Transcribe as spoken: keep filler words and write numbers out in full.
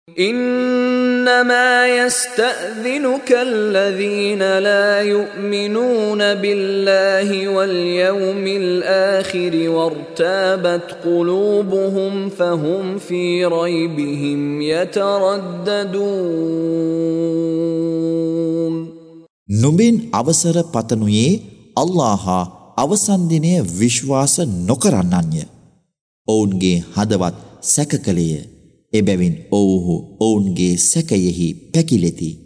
إنما يستأذنك الذين لا يؤمنون بالله واليوم الآخر وارتابت قلوبهم فهم في ريبهم يترددون. නුඹෙන් අවසර පතනුයේ අල්ලාහ් හා අවසන් දිනය විශ්වාස නොකරන්නන්ය. ඔවුන්ගේ හදවත් සැක කළේය. එබැවින් ඔවුහු ඔවුන්ගේ සැකයෙහි පැකිලෙති.